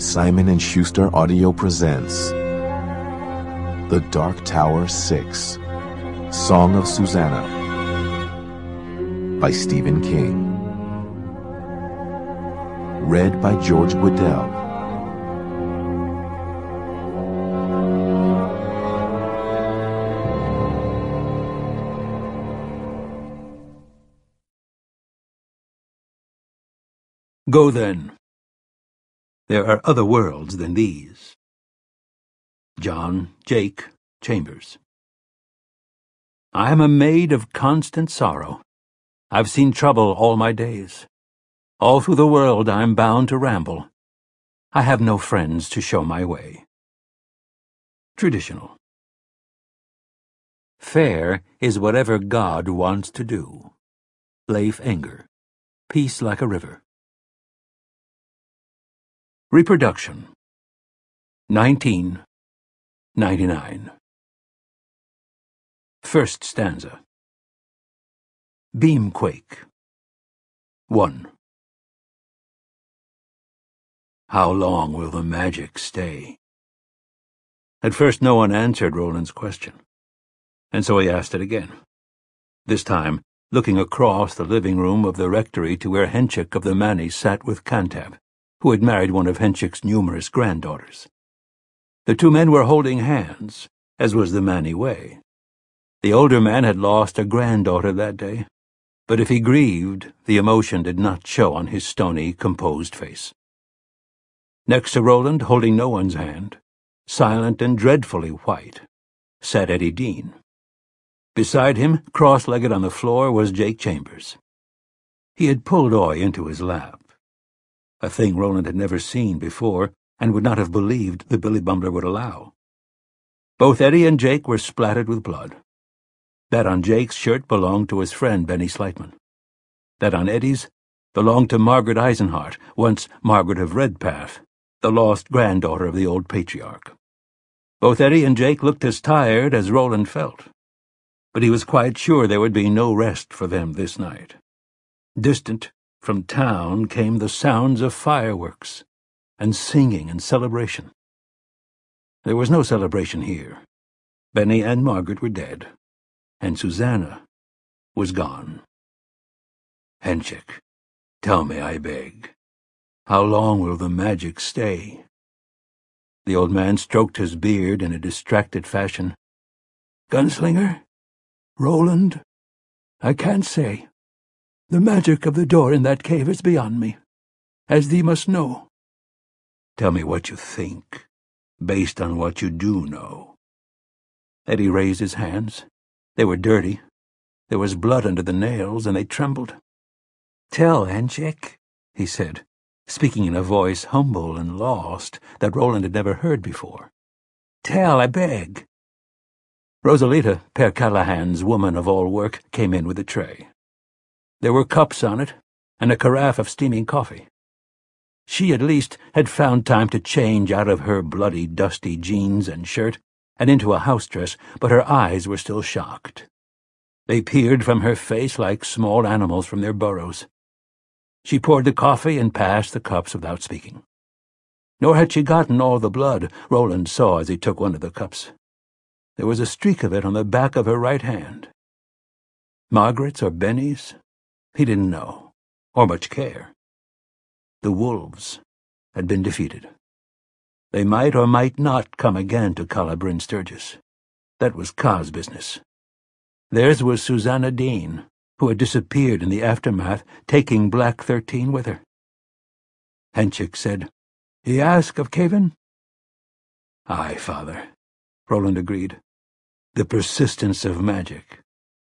Simon & Schuster Audio presents The Dark Tower 6, Song of Susanna by Stephen King. Read by George Waddell. Go then. There are other worlds than these. John Jake Chambers. I am a maid of constant sorrow. I've seen trouble all my days. All through the world I am bound to ramble. I have no friends to show my way. Traditional. Fair is whatever God wants to do. Leif Enger. Peace like a river. Reproduction. 1999. First stanza. Beamquake. 1. How long will the magic stay? At first no one answered Roland's question, and so he asked it again, this time looking across the living room of the rectory to where Henchik of the Manny sat with Cantab, who had married one of Henchik's numerous granddaughters. The two men were holding hands, as was the Manny way. The older man had lost a granddaughter that day, but if he grieved, the emotion did not show on his stony, composed face. Next to Roland, holding no one's hand, silent and dreadfully white, sat Eddie Dean. Beside him, cross-legged on the floor, was Jake Chambers. He had pulled Oy into his lap, a thing Roland had never seen before and would not have believed the Billy Bumbler would allow. Both Eddie and Jake were splattered with blood. That on Jake's shirt belonged to his friend Benny Slightman. That on Eddie's belonged to Margaret Eisenhart, once Margaret of Redpath, the lost granddaughter of the old patriarch. Both Eddie and Jake looked as tired as Roland felt, but he was quite sure there would be no rest for them this night. Distant from town came the sounds of fireworks and singing and celebration. There was no celebration here. Benny and Margaret were dead, and Susanna was gone. Henchik, tell me, I beg, how long will the magic stay? The old man stroked his beard in a distracted fashion. Gunslinger? Roland? I can't say. The magic of the door in that cave is beyond me, as thee must know. Tell me what you think, based on what you do know. Eddie raised his hands. They were dirty. There was blood under the nails, and they trembled. Tell, Henchik, he said, speaking in a voice humble and lost that Roland had never heard before. Tell, I beg. Rosalita, Per Callahan's woman of all work, came in with a tray. There were cups on it, and a carafe of steaming coffee. She, at least, had found time to change out of her bloody, dusty jeans and shirt and into a house dress, but her eyes were still shocked. They peered from her face like small animals from their burrows. She poured the coffee and passed the cups without speaking. Nor had she gotten all the blood, Roland saw as he took one of the cups. There was a streak of it on the back of her right hand. Margaret's or Benny's? He didn't know, or much care. The wolves had been defeated. They might or might not come again to Calla Bryn Sturgis. That was Ka's business. Theirs was Susanna Dean, who had disappeared in the aftermath, taking Black 13 with her. Henchik said, "Ye ask of Cavan?" "Aye, father," Roland agreed. "The persistence of magic."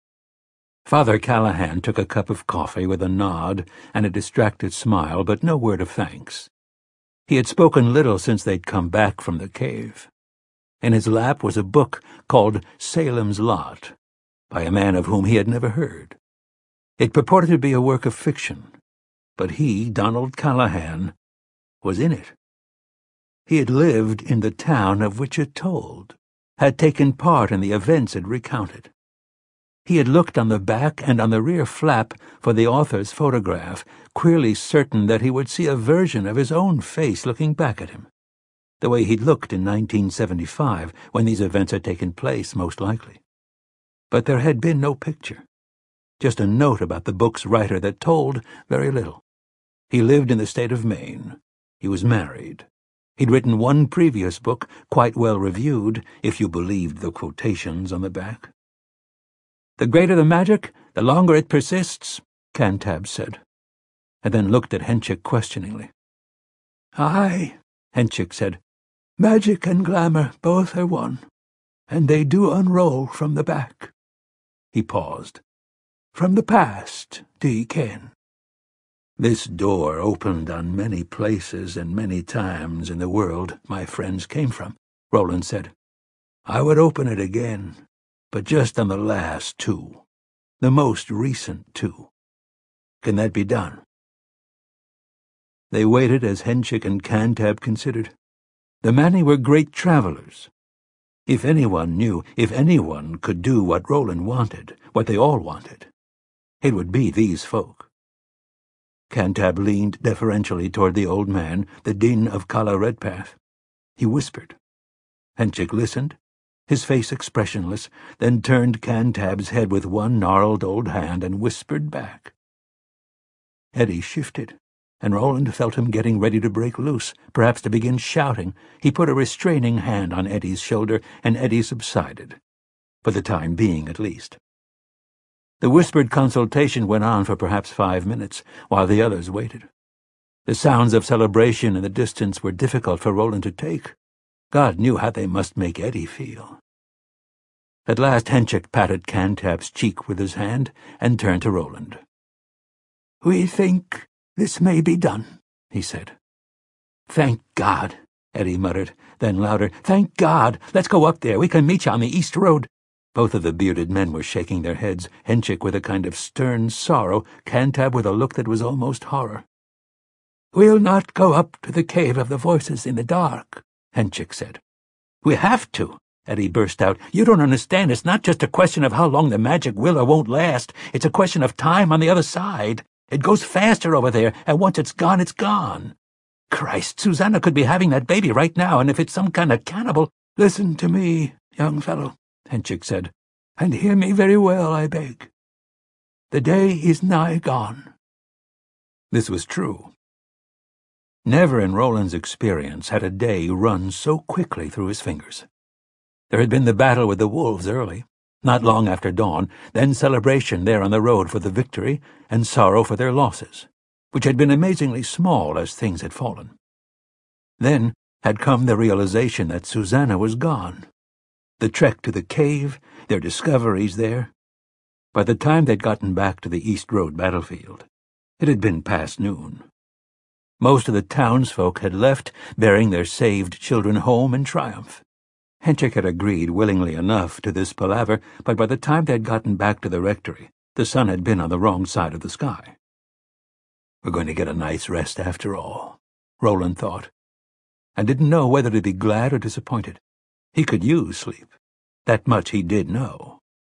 Father Callahan took a cup of coffee with a nod and a distracted smile, but no word of thanks. He had spoken little since they'd come back from the cave. In his lap was a book called Salem's Lot, by a man of whom he had never heard. It purported to be a work of fiction, but he, Donald Callahan, was in it. He had lived in the town of which it told, had taken part in the events it recounted. He had looked on the back and on the rear flap for the author's photograph, queerly certain that he would see a version of his own face looking back at him, the way he'd looked in 1975, when these events had taken place, most likely. But there had been no picture, just a note about the book's writer that told very little. He lived in the state of Maine. He was married. He'd written one previous book, quite well reviewed, if you believed the quotations on the back. "The greater the magic, the longer it persists," Cantab said, and then looked at Henchik questioningly. "Aye," Henchik said. "Magic and glamour both are one, and they do unroll from the back." He paused. "From the past, do ye ken?" "This door opened on many places and many times in the world my friends came from," Roland said. "I would open it again, but just on the last two, the most recent two. Can that be done?" They waited as Henchik and Cantab considered. The Manni were great travelers. If anyone knew, if anyone could do what Roland wanted, what they all wanted, it would be these folk. Cantab leaned deferentially toward the old man, the Din of Calla Redpath. He whispered. Henchik listened, his face expressionless, then turned Cantab's head with one gnarled old hand and whispered back. Eddie shifted, and Roland felt him getting ready to break loose, perhaps to begin shouting. He put a restraining hand on Eddie's shoulder, and Eddie subsided, for the time being at least. The whispered consultation went on for perhaps 5 minutes, while the others waited. The sounds of celebration in the distance were difficult for Roland to take. God knew how they must make Eddie feel. At last Henchik patted Cantab's cheek with his hand and turned to Roland. "We think this may be done," he said. "Thank God," Eddie muttered, then louder, "Thank God! Let's go up there. We can meet you on the East Road." Both of the bearded men were shaking their heads, Henchik with a kind of stern sorrow, Cantab with a look that was almost horror. "We'll not go up to the Cave of the Voices in the dark," Henchik said. "We have to," Eddie burst out. "You don't understand. It's not just a question of how long the magic will or won't last. It's a question of time on the other side. It goes faster over there, and once it's gone, it's gone. Christ, Susanna could be having that baby right now, and if it's some kind of cannibal—" "Listen to me, young fellow," Henchik said, "and hear me very well, I beg. The day is nigh gone." This was true. Never in Roland's experience had a day run so quickly through his fingers. There had been the battle with the wolves early, not long after dawn, then celebration there on the road for the victory, and sorrow for their losses, which had been amazingly small as things had fallen. Then had come the realization that Susanna was gone. The trek to the cave, their discoveries there. By the time they'd gotten back to the East Road battlefield, it had been past noon. Most of the townsfolk had left, bearing their saved children home in triumph. Henchik had agreed willingly enough to this palaver, but by the time they'd gotten back to the rectory, the sun had been on the wrong side of the sky. "We're going to get a night's rest after all," Roland thought, and didn't know whether to be glad or disappointed. He could use sleep. That much he did know.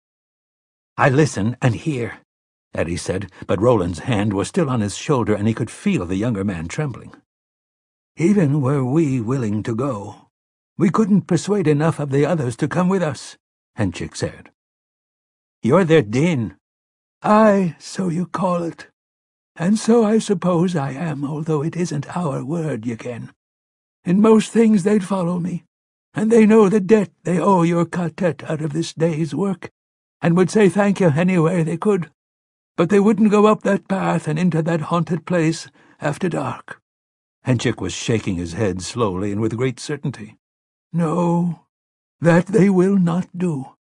"I listen and hear," Eddie said, but Roland's hand was still on his shoulder, and he could feel the younger man trembling. "Even were we willing to go, we couldn't persuade enough of the others to come with us," Henchik said. "You're their Din." "Aye, so you call it. And so I suppose I am, although it isn't our word, you ken. In most things they'd follow me, and they know the debt they owe your quartet out of this day's work, and would say thank you anywhere they could. But they wouldn't go up that path and into that haunted place after dark." Henchik was shaking his head slowly and with great certainty. "No, that they will not do.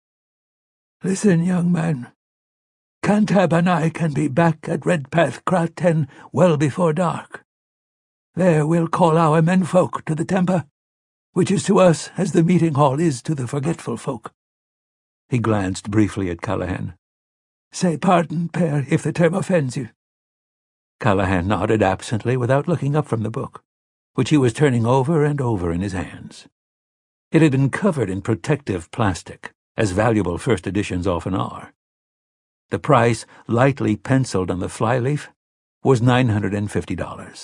Listen, young man. Cantab and I can be back at Redpath Crat 10 well before dark. There we'll call our menfolk to the temper, which is to us as the meeting hall is to the forgetful folk." He glanced briefly at Callahan. "Say pardon, Père, if the term offends you." Callahan nodded absently without looking up from the book, which he was turning over and over in his hands. It had been covered in protective plastic, as valuable first editions often are, The price, lightly penciled on the flyleaf, was $950.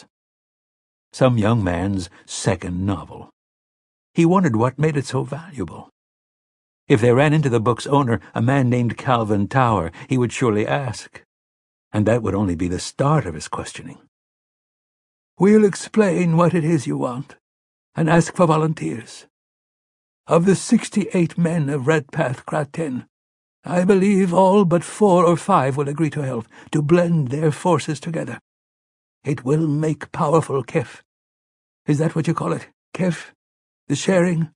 Some young man's second novel. He wondered what made it so valuable. If they ran into the book's owner, a man named Calvin Tower, he would surely ask. And that would only be the start of his questioning. "We'll explain what it is you want, and ask for volunteers. Of the 68 men of Redpath Kraten, I believe all but 4 or 5 will agree to help, to blend their forces together. It will make powerful kef. Is that what you call it, kef? The sharing?"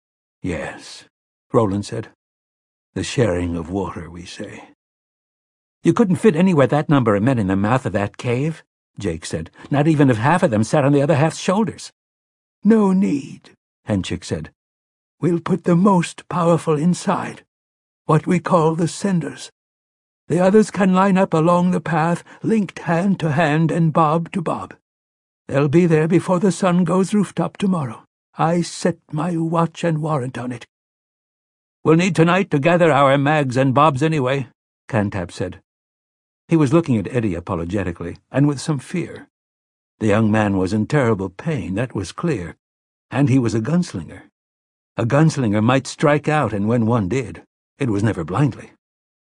"Yes," Roland said. "The sharing of water, we say." "You couldn't fit anywhere that number of men in the mouth of that cave," Jake said. "Not even if half of them sat on the other half's shoulders." "No need," Henchik said. "We'll put the most powerful inside, what we call the senders. The others can line up along the path, linked hand to hand and bob to bob. They'll be there before the sun goes rooftop tomorrow. I set my watch and warrant on it." "We'll need tonight to gather our mags and bobs anyway," Cantab said. He was looking at Eddie apologetically, and with some fear. The young man was in terrible pain, that was clear, and he was a gunslinger. A gunslinger might strike out, and when one did, it was never blindly.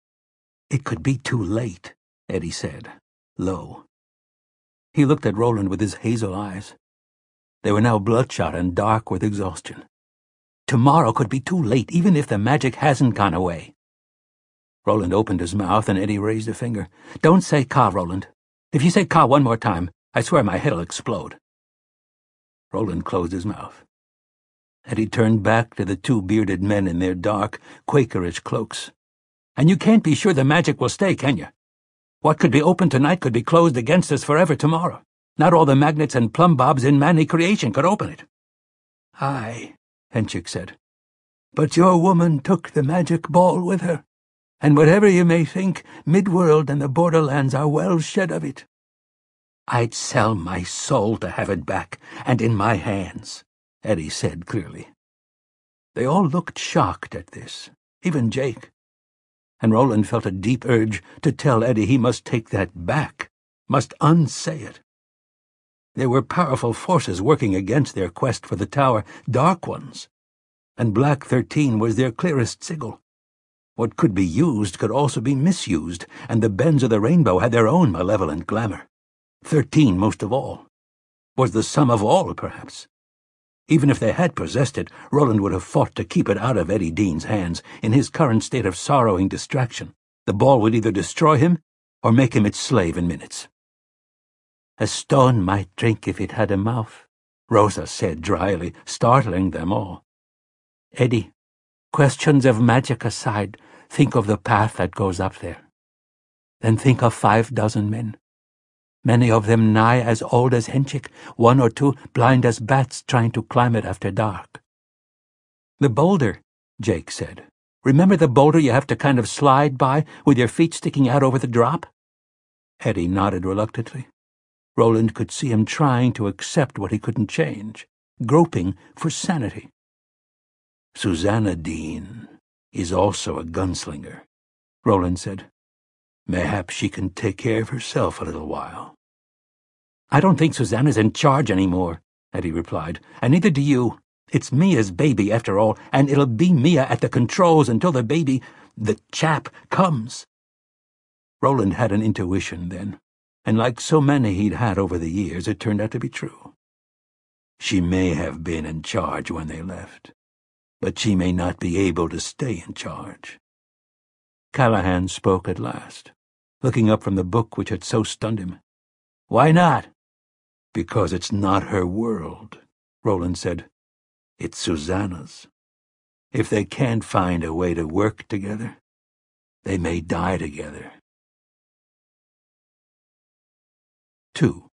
"It could be too late," Eddie said, low. He looked at Roland with his hazel eyes. They were now bloodshot and dark with exhaustion. "Tomorrow could be too late, even if the magic hasn't gone away." Roland opened his mouth, and Eddie raised a finger. "Don't say Ka, Roland. If you say Ka one more time, I swear my head'll explode." Roland closed his mouth. Eddie turned back to the 2 bearded men in their dark, Quakerish cloaks. "And you can't be sure the magic will stay, can you? What could be open tonight could be closed against us forever tomorrow. Not all the magnets and plumb bobs in Manny creation could open it." "Aye," Henchik said. "But your woman took the magic ball with her, and whatever you may think, Midworld and the Borderlands are well shed of it." "I'd sell my soul to have it back, and in my hands," Eddie said clearly. They all looked shocked at this, even Jake. And Roland felt a deep urge to tell Eddie he must take that back, must unsay it. There were powerful forces working against their quest for the tower, dark ones, and Black 13 was their clearest sigil. What could be used could also be misused, and the bends of the rainbow had their own malevolent glamour. 13, most of all, was the sum of all, perhaps. Even if they had possessed it, Roland would have fought to keep it out of Eddie Dean's hands. In his current state of sorrowing distraction, the ball would either destroy him or make him its slave in minutes. "A stone might drink if it had a mouth," Rosa said dryly, startling them all. "Eddie, questions of magic aside, think of the path that goes up there. Then think of 5 dozen men. Many of them nigh as old as Henchik, 1 or 2 blind as bats trying to climb it after dark." "The boulder," Jake said. "Remember the boulder you have to kind of slide by with your feet sticking out over the drop?" Eddie nodded reluctantly. Roland could see him trying to accept what he couldn't change, groping for sanity. "Susanna Dean is also a gunslinger," Roland said. "Mayhap she can take care of herself a little while." "I don't think Susanna's in charge anymore," Eddie replied, "and neither do you. It's Mia's baby, after all, and it'll be Mia at the controls until the baby, the chap, comes." Roland had an intuition then, and like so many he'd had over the years, it turned out to be true. She may have been in charge when they left, but she may not be able to stay in charge. Callahan spoke at last, looking up from the book which had so stunned him. "Why not?" "Because it's not her world," Roland said. "It's Susanna's. If they can't find a way to work together, they may die together." 2.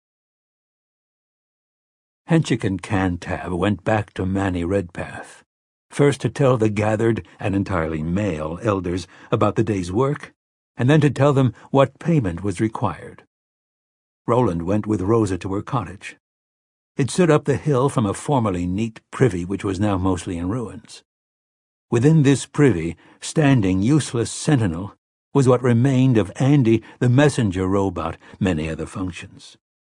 Henchik and Cantab went back to Manny Redpath, first to tell the gathered and entirely male elders about the day's work, and then to tell them what payment was required. Roland went with Rosa to her cottage. It stood up the hill from a formerly neat privy which was now mostly in ruins. Within this privy, standing useless sentinel, was what remained of Andy, the messenger robot, many other functions.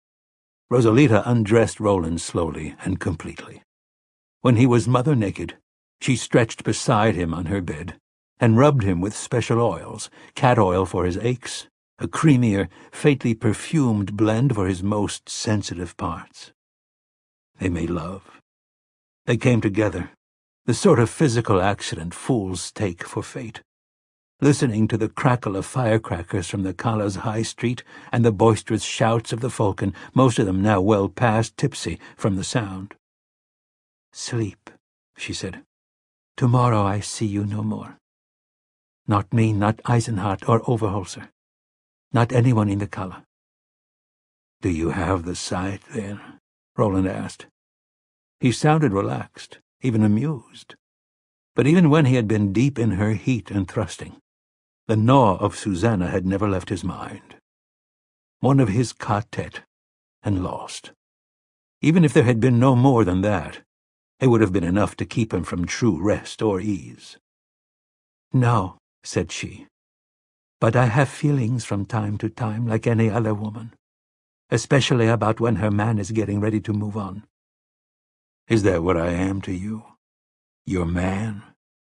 Rosalita undressed Roland slowly and completely. When he was mother naked, she stretched beside him on her bed and rubbed him with special oils, cat oil for his aches, a creamier, faintly perfumed blend for his most sensitive parts. They made love. They came together, the sort of physical accident fools take for fate, listening to the crackle of firecrackers from the Cala's high street and the boisterous shouts of the Falcon, most of them now well past tipsy from the sound. "Sleep," she said. "Tomorrow I see you no more. Not me, not Eisenhardt or Overholser. Not anyone in the Cala." "Do you have the sight, then?" Roland asked. He sounded relaxed, even amused. But even when he had been deep in her heat and thrusting, the gnaw of Susanna had never left his mind. One of his quartet, and lost. Even if there had been no more than that, it would have been enough to keep him from true rest or ease. "No," said she, "but I have feelings from time to time like any other woman, especially about when her man is getting ready to move on." "Is that what I am to you? Your man?"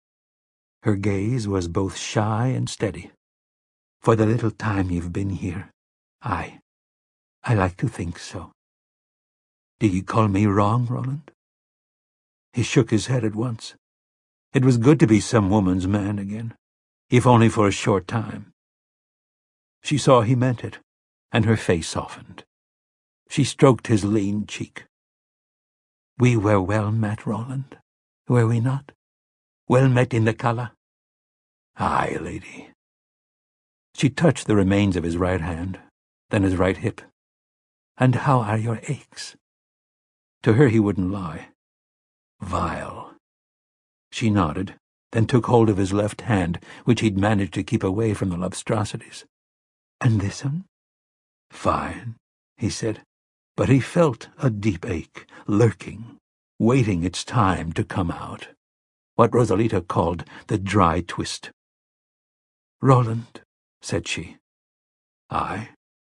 Her gaze was both shy and steady. "For the little time you've been here, I like to think so." "Do you call me wrong, Roland?" He shook his head at once. It was good to be some woman's man again, if only for a short time. She saw he meant it, and her face softened. She stroked his lean cheek. "We were well met, Roland, were we not? Well met in the Cala?" "Aye, lady." She touched the remains of his right hand, then his right hip. "And how are your aches?" To her he wouldn't lie. "Vile." She nodded, then took hold of his left hand, which he'd managed to keep away from the Lobstrosities. "And this one?" "Fine," he said, but he felt a deep ache, lurking, waiting its time to come out. What Rosalita called the dry twist. "Roland," said she. "Aye."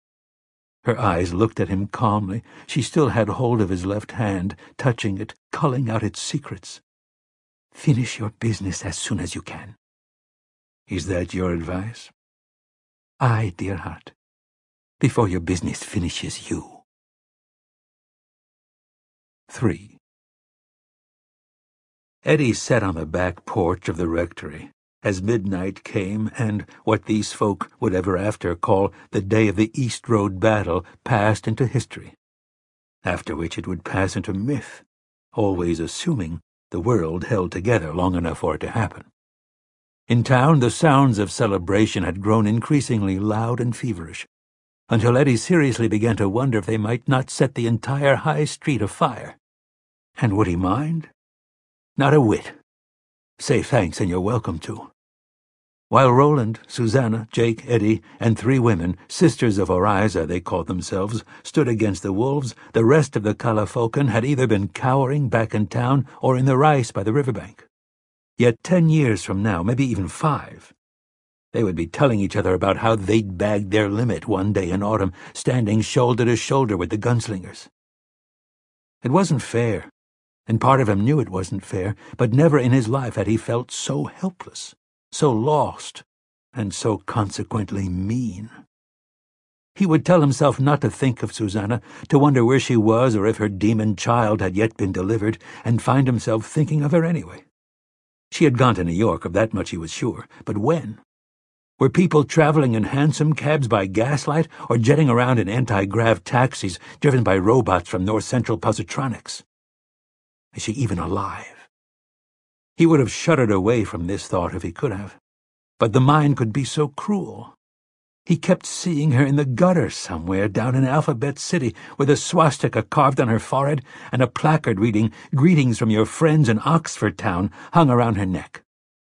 Her eyes looked at him calmly. She still had hold of his left hand, touching it, culling out its secrets. "Finish your business as soon as you can." "Is that your advice?" "Aye, dear heart, before your business finishes you." 3. Eddie sat on the back porch of the rectory as midnight came and what these folk would ever after call the day of the East Road battle passed into history, after which it would pass into myth, always assuming the world held together long enough for it to happen. In town, the sounds of celebration had grown increasingly loud and feverish, until Eddie seriously began to wonder if they might not set the entire high street afire. And would he mind? Not a whit. Say thanks and you're welcome to. While Roland, Susanna, Jake, Eddie, and 3 women, sisters of Oriza they called themselves, stood against the wolves, the rest of the Cala Falcon had either been cowering back in town or in the rice by the riverbank. Yet 10 years from now, maybe even 5, they would be telling each other about how they'd bagged their limit one day in autumn, standing shoulder to shoulder with the gunslingers. It wasn't fair, and part of him knew it wasn't fair, but never in his life had he felt so helpless, so lost, and so consequently mean. He would tell himself not to think of Susanna, to wonder where she was or if her demon child had yet been delivered, and find himself thinking of her anyway. She had gone to New York, of that much he was sure, but when? Were people traveling in hansom cabs by gaslight or jetting around in anti-grav taxis driven by robots from North Central Positronics? Is she even alive? He would have shuddered away from this thought if he could have. But the mind could be so cruel. He kept seeing her in the gutter somewhere down in Alphabet City, with a swastika carved on her forehead and a placard reading, "Greetings from your friends in Oxford Town," hung around her neck.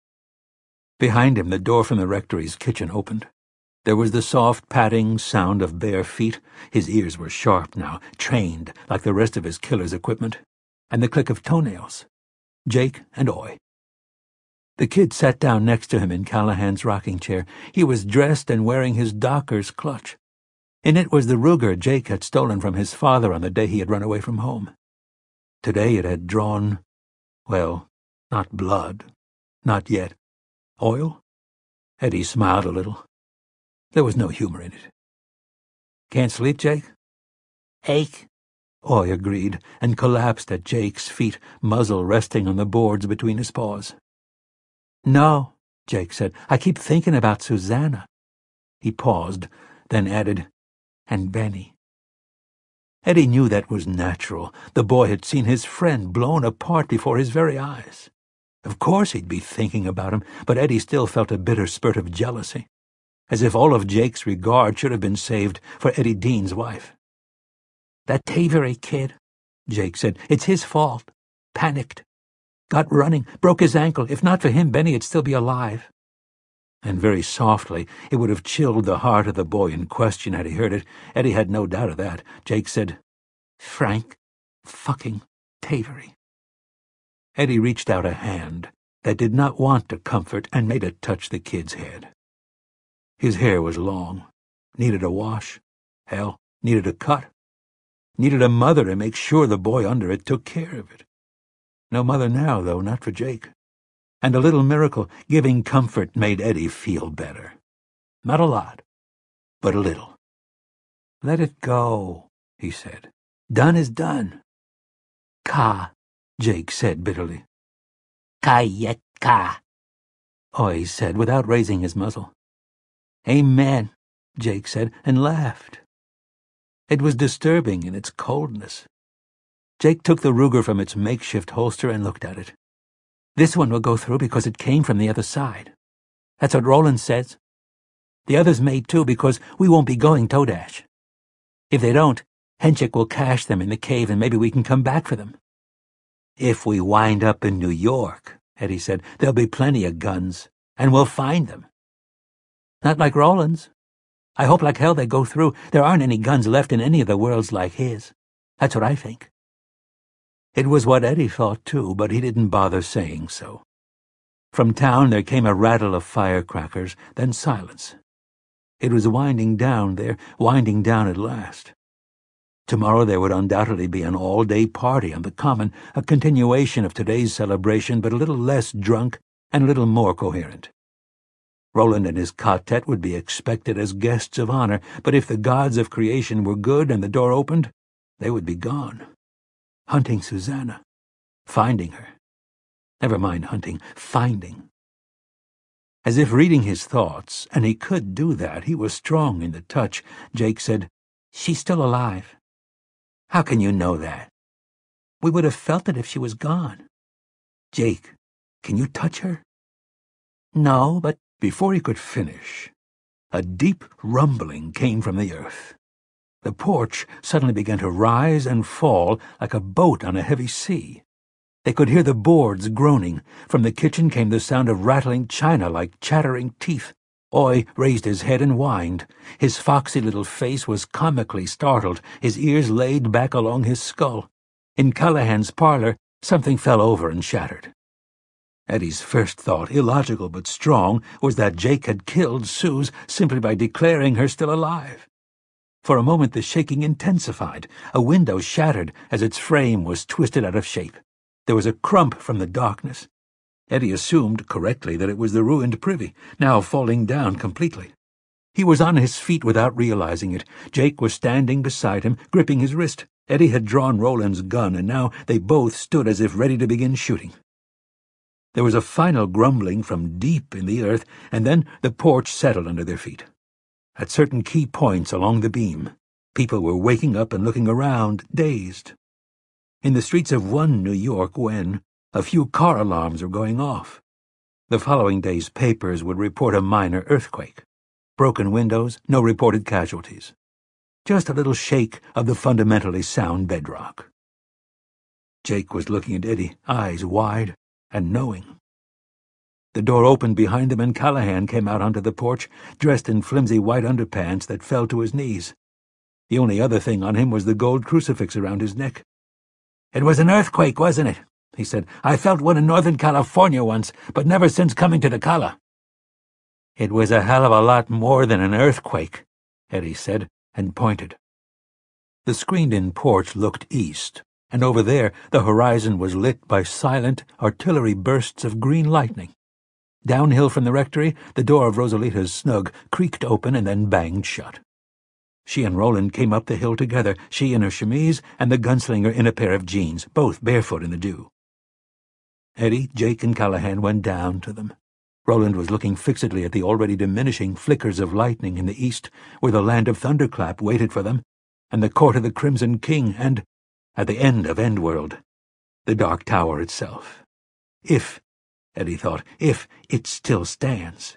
Behind him, the door from the rectory's kitchen opened. There was the soft padding sound of bare feet. His ears were sharp now, trained like the rest of his killer's equipment, and the click of toenails. Jake and Oy. The kid sat down next to him in Callahan's rocking chair. He was dressed and wearing his docker's clutch. In it was the Ruger Jake had stolen from his father on the day he had run away from home. Today it had drawn, well, not blood, not yet. Oil? Eddie smiled a little. There was no humor in it. "Can't sleep, Jake?" "Ache," Oy agreed, and collapsed at Jake's feet, muzzle resting on the boards between his paws. "No," Jake said. "I keep thinking about Susanna." He paused, then added, "and Benny." Eddie knew that was natural. The boy had seen his friend blown apart before his very eyes. Of course he'd be thinking about him, but Eddie still felt a bitter spurt of jealousy, as if all of Jake's regard should have been saved for Eddie Dean's wife. "That Tavery kid," Jake said. "It's his fault. Panicked. Got running, broke his ankle. If not for him, Benny'd still be alive." And very softly, it would have chilled the heart of the boy in question had he heard it. Eddie had no doubt of that. Jake said, "Frank fucking Tavery." Eddie reached out a hand that did not want to comfort and made it touch the kid's head. His hair was long, needed a wash, hell, needed a cut, needed a mother to make sure the boy under it took care of it. No mother now, though, not for Jake. And a little miracle, giving comfort, made Eddie feel better. Not a lot, but a little. "Let it go," he said. "Done is done." "Ka," Jake said bitterly. "Kayet ka," Oy said without raising his muzzle. "Amen," Jake said, and laughed. It was disturbing in its coldness. Jake took the Ruger from its makeshift holster and looked at it. "This one will go through because it came from the other side. That's what Roland says. The others may too because we won't be going Todash. If they don't, Henchik will cache them in the cave and maybe we can come back for them." "If we wind up in New York," Eddie said, "there'll be plenty of guns, and we'll find them." "Not like Roland's. I hope like hell they go through. There aren't any guns left in any of the worlds like his. That's what I think." It was what Eddie thought too, but he didn't bother saying so. From town there came a rattle of firecrackers, then silence. It was winding down there, winding down at last. Tomorrow there would undoubtedly be an all-day party on the Common, a continuation of today's celebration, but a little less drunk and a little more coherent. Roland and his quartet would be expected as guests of honor, but if the gods of creation were good and the door opened, they would be gone. Hunting Susanna. Finding her. Never mind hunting, finding. As if reading his thoughts, and he could do that, he was strong in the touch, Jake said, "She's still alive." "How can you know that?" "We would have felt it if she was gone." "Jake, can you touch her?" "No, but—" Before he could finish, a deep rumbling came from the earth. The porch suddenly began to rise and fall like a boat on a heavy sea. They could hear the boards groaning. From the kitchen came the sound of rattling china like chattering teeth. Oy raised his head and whined. His foxy little face was comically startled, his ears laid back along his skull. In Callahan's parlor, something fell over and shattered. Eddie's first thought, illogical but strong, was that Jake had killed Suze simply by declaring her still alive. For a moment the shaking intensified. A window shattered as its frame was twisted out of shape. There was a crump from the darkness. Eddie assumed, correctly, that it was the ruined privy, now falling down completely. He was on his feet without realizing it. Jake was standing beside him, gripping his wrist. Eddie had drawn Roland's gun, and now they both stood as if ready to begin shooting. There was a final grumbling from deep in the earth, and then the porch settled under their feet. At certain key points along the beam, people were waking up and looking around, dazed. In the streets of one New York when a few car alarms were going off. The following day's papers would report a minor earthquake. Broken windows, no reported casualties. Just a little shake of the fundamentally sound bedrock. Jake was looking at Eddie, eyes wide and knowing. The door opened behind them and Callahan came out onto the porch, dressed in flimsy white underpants that fell to his knees. The only other thing on him was the gold crucifix around his neck. "It was an earthquake, wasn't it?" he said. "I felt one in Northern California once, but never since coming to the Cala." "It was a hell of a lot more than an earthquake," Eddie said, and pointed. The screened-in porch looked east, and over there the horizon was lit by silent artillery bursts of green lightning. Downhill from the rectory, the door of Rosalita's snug creaked open and then banged shut. She and Roland came up the hill together, she in her chemise and the gunslinger in a pair of jeans, both barefoot in the dew. Eddie, Jake, and Callahan went down to them. Roland was looking fixedly at the already diminishing flickers of lightning in the east, where the land of Thunderclap waited for them, and the court of the Crimson King, and, at the end of Endworld, the Dark Tower itself. If, Eddie thought, if it still stands.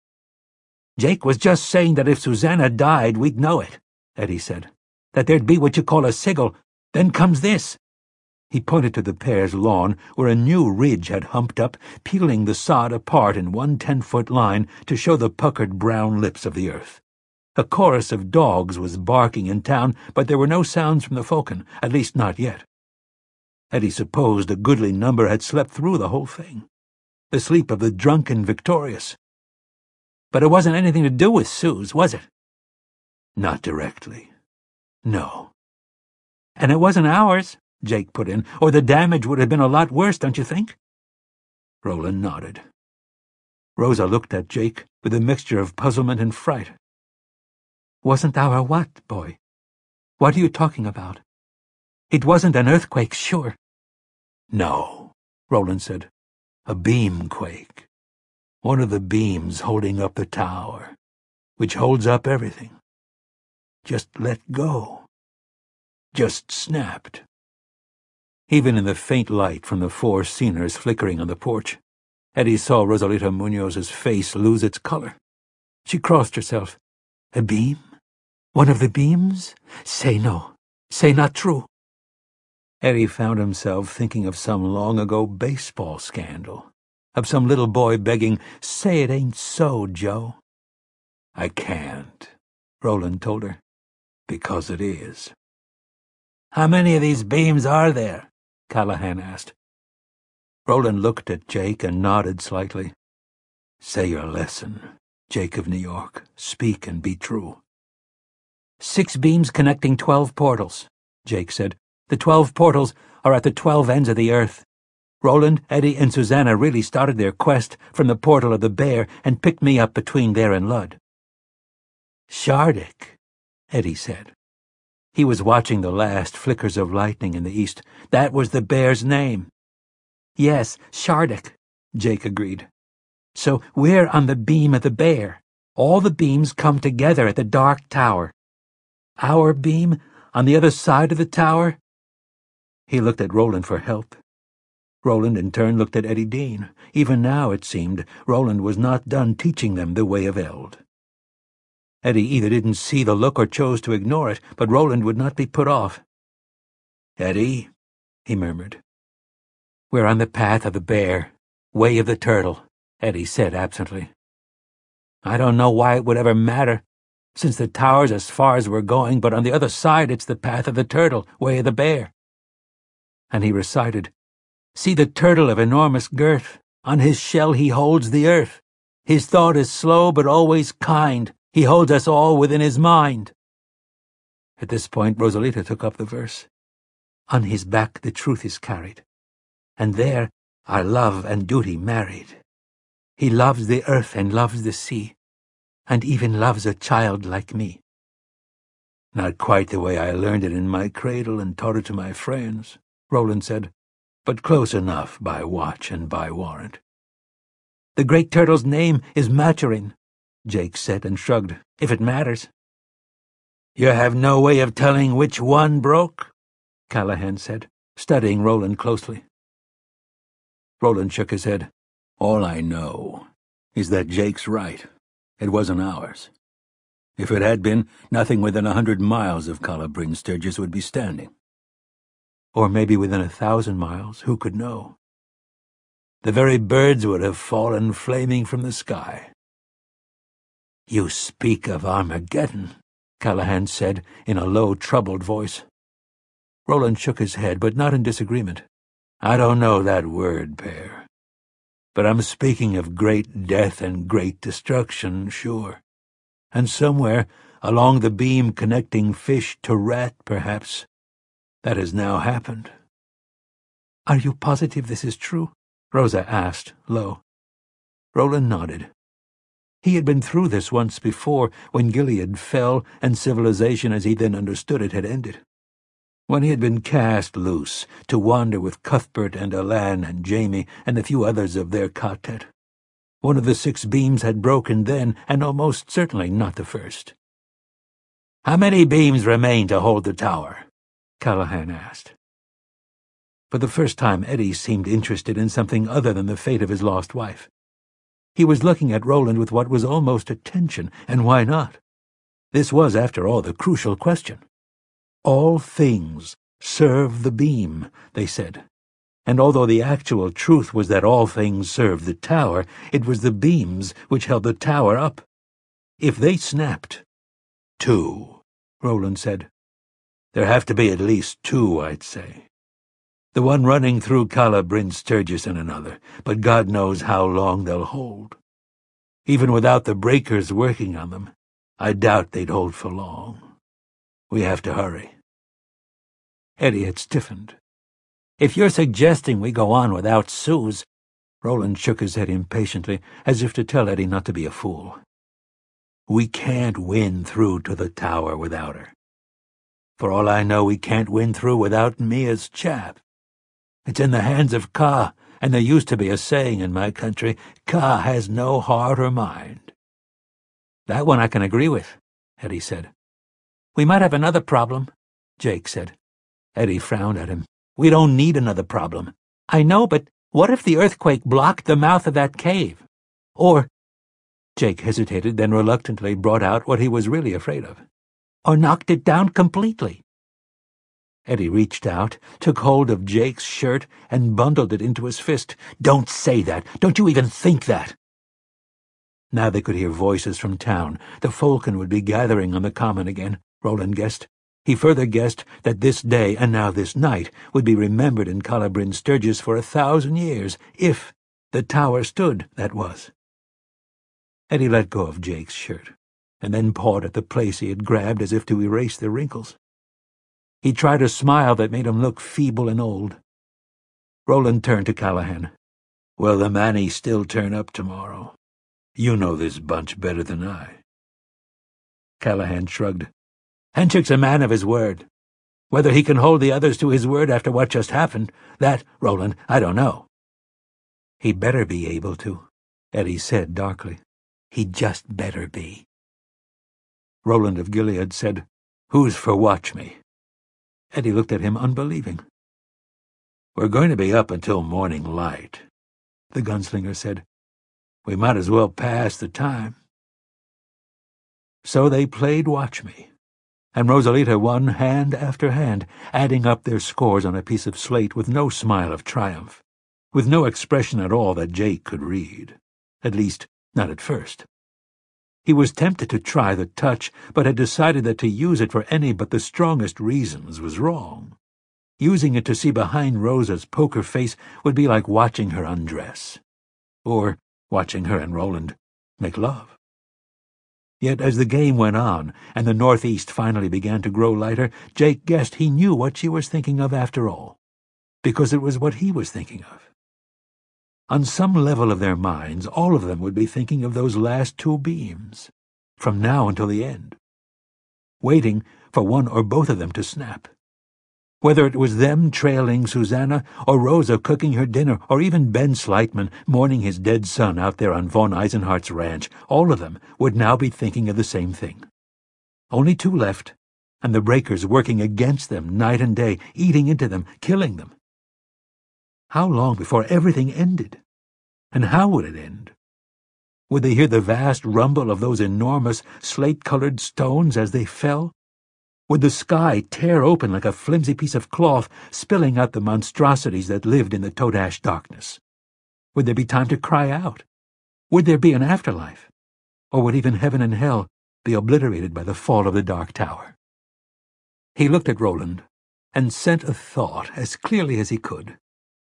"Jake was just saying that if Susanna died, we'd know it," Eddie said. "That there'd be what you call a sigil. Then comes this." He pointed to the pair's lawn, where a new ridge had humped up, peeling the sod apart in one 10-foot line to show the puckered brown lips of the earth. A chorus of dogs was barking in town, but there were no sounds from the Falcon, at least not yet. Eddie supposed a goodly number had slept through the whole thing. The sleep of the drunken victorious. But it wasn't anything to do with Suze, was it? Not directly. No. And it wasn't ours, Jake put in, or the damage would have been a lot worse, don't you think? Roland nodded. Rosa looked at Jake with a mixture of puzzlement and fright. "Wasn't our what, boy? What are you talking about? It wasn't an earthquake, sure." "No," Roland said. "A beamquake. One of the beams holding up the tower, which holds up everything. Just let go. Just snapped." Even in the faint light from the four ceners flickering on the porch, Eddie saw Rosalita Munoz's face lose its color. She crossed herself. "A beam? One of the beams? Say no. Say not true." Eddie found himself thinking of some long-ago baseball scandal, of some little boy begging, "Say it ain't so, Joe." "I can't," Roland told her, "because it is." "How many of these beams are there?" Callahan asked. Roland looked at Jake and nodded slightly. "Say your lesson, Jake of New York. Speak and be true." 6 beams connecting 12 portals, Jake said. "The 12 portals are at the 12 ends of the earth. Roland, Eddie, and Susanna really started their quest from the portal of the Bear and picked me up between there and Lud." "Shardik," Eddie said. He was watching the last flickers of lightning in the east. "That was the Bear's name." "Yes, Shardik," Jake agreed. "So we're on the beam of the Bear. All the beams come together at the Dark Tower. Our beam on the other side of the tower?" He looked at Roland for help. Roland in turn looked at Eddie Dean. Even now, it seemed, Roland was not done teaching them the way of Eld. Eddie either didn't see the look or chose to ignore it, but Roland would not be put off. "Eddie," he murmured. "We're on the path of the Bear, way of the turtle," Eddie said absently. "I don't know why it would ever matter, since the tower's as far as we're going, but on the other side it's the path of the turtle, way of the Bear." And he recited, "See the turtle of enormous girth, on his shell he holds the earth. His thought is slow but always kind. He holds us all within his mind." At this point Rosalita took up the verse. "On his back the truth is carried, and there are love and duty married. He loves the earth and loves the sea, and even loves a child like me." "Not quite the way I learned it in my cradle and taught it to my friends," Roland said, "but close enough by watch and by warrant." "The great turtle's name is Maturin," Jake said and shrugged, "if it matters." "You have no way of telling which one broke?" Callahan said, studying Roland closely. Roland shook his head. "All I know is that Jake's right. It wasn't ours. If it had been, nothing within 100 miles of Cala Bryn Sturgis would be standing. Or maybe within 1,000 miles, who could know? The very birds would have fallen flaming from the sky." "You speak of Armageddon," Callahan said in a low, troubled voice. Roland shook his head, but not in disagreement. I don't know that word, Pear. But I'm speaking of great death and great destruction, sure. And somewhere along the beam connecting fish to rat, perhaps, that has now happened. Are you positive this is true? Rosa asked, low. Roland nodded. He had been through this once before, when Gilead fell and civilization as he then understood it had ended. When he had been cast loose to wander with Cuthbert and Alan and Jamie and the few others of their quartet. One of the 6 beams had broken then, and almost certainly not the first. "How many beams remain to hold the tower?" Callahan asked. For the first time, Eddie seemed interested in something other than the fate of his lost wife. He was looking at Roland with what was almost attention, and why not? This was, after all, the crucial question. All things serve the beam, they said. And although the actual truth was that all things served the tower, it was the beams which held the tower up. If they snapped— 2, Roland said. There have to be at least 2, I'd say. The one running through Calla Bryn Sturgis and another, but God knows how long they'll hold. Even without the breakers working on them, I doubt they'd hold for long. We have to hurry. Eddie had stiffened. If you're suggesting we go on without Suze— Roland shook his head impatiently, as if to tell Eddie not to be a fool. We can't win through to the tower without her. For all I know, we can't win through without Mia's chap. It's in the hands of Ka, and there used to be a saying in my country, Ka has no heart or mind. That one I can agree with, Eddie said. We might have another problem, Jake said. Eddie frowned at him. We don't need another problem. I know, but what if the earthquake blocked the mouth of that cave? Or— Jake hesitated, then reluctantly brought out what he was really afraid of. Or knocked it down completely. Eddie reached out, took hold of Jake's shirt, and bundled it into his fist. Don't say that. Don't you even think that. Now they could hear voices from town. The Falcon would be gathering on the common again, Roland guessed. He further guessed that this day, and now this night, would be remembered in Calla Bryn Sturgis for 1,000 years, if the tower stood, that was. Eddie let go of Jake's shirt, and then pawed at the place he had grabbed as if to erase the wrinkles. He tried a smile that made him look feeble and old. Roland turned to Callahan. Will the Manny still turn up tomorrow? You know this bunch better than I. Callahan shrugged. Henchik's a man of his word. Whether he can hold the others to his word after what just happened, that, Roland, I don't know. He better be able to, Eddie said darkly. He just better be. Roland of Gilead said, Who's for watch me? Eddie looked at him unbelieving. We're going to be up until morning light, the gunslinger said. We might as well pass the time. So they played Watch Me, and Rosalita won hand after hand, adding up their scores on a piece of slate with no smile of triumph, with no expression at all that Jake could read, at least not at first. He was tempted to try the touch, but had decided that to use it for any but the strongest reasons was wrong. Using it to see behind Rosa's poker face would be like watching her undress, or watching her and Roland make love. Yet as the game went on, and the northeast finally began to grow lighter, Jake guessed he knew what she was thinking of after all, because it was what he was thinking of. On some level of their minds, all of them would be thinking of those last 2 beams, from now until the end, waiting for one or both of them to snap. Whether it was them trailing Susanna, or Rosa cooking her dinner, or even Ben Slightman mourning his dead son out there on von Eisenhardt's ranch, all of them would now be thinking of the same thing. Only 2 left, and the breakers working against them night and day, eating into them, killing them. How long before everything ended? And how would it end? Would they hear the vast rumble of those enormous slate-colored stones as they fell? Would the sky tear open like a flimsy piece of cloth, spilling out the monstrosities that lived in the Todash darkness? Would there be time to cry out? Would there be an afterlife? Or would even heaven and hell be obliterated by the fall of the Dark Tower? He looked at Roland, and sent a thought as clearly as he could.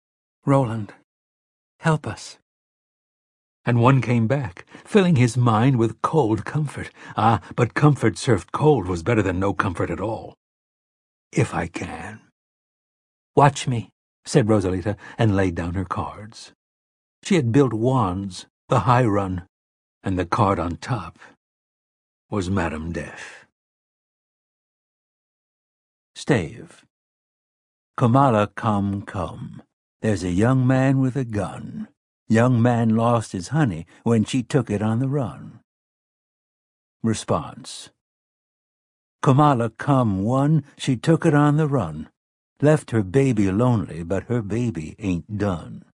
Roland, help us. And one came back, filling his mind with cold comfort. Ah, but comfort served cold was better than no comfort at all. If I can. Watch me, said Rosalita, and laid down her cards. She had built wands, the high run, and the card on top was Madame Death. Stave. Kamala, come. There's a young man with a gun. Young man lost his honey when she took it on the run. Response. Kamala, one, she took it on the run. Left her baby lonely, but her baby ain't done.